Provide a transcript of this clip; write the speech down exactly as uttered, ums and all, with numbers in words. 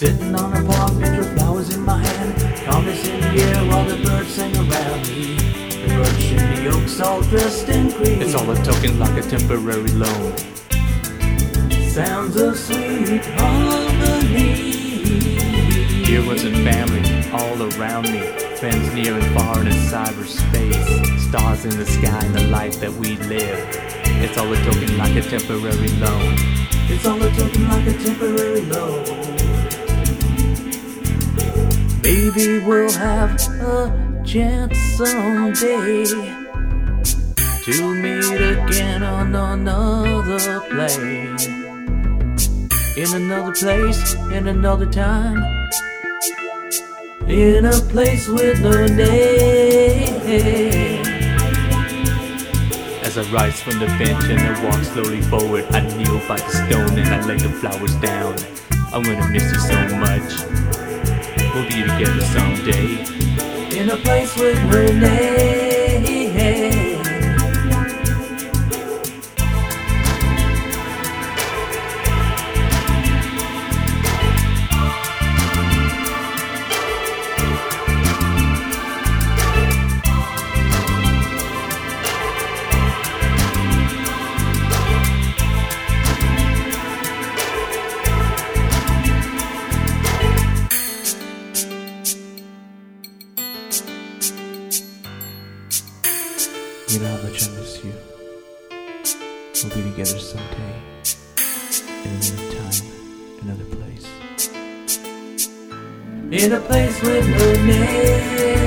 Sitting on a park bench with flowers in my hand, calmness in the air while the birds sing around me. The birch and the oaks all dressed in green. It's all a token like a temporary loan. Sounds of sweet harmony. Heroes and family all around me, friends near and far in cyberspace, stars in the sky and the life that we live. It's all a token like a temporary loan. It's all a token like a temporary loan. Maybe we'll have a chance someday to meet again on another plane, in another place, in another time, in a place with no name. As I rise from the bench and I walk slowly forward, I kneel by the stone and I lay the flowers down. I'm gonna miss you so much. We'll be together someday, in a place with no name. You know how much I miss you. We'll be together someday, in another time, another place. In a place with no name.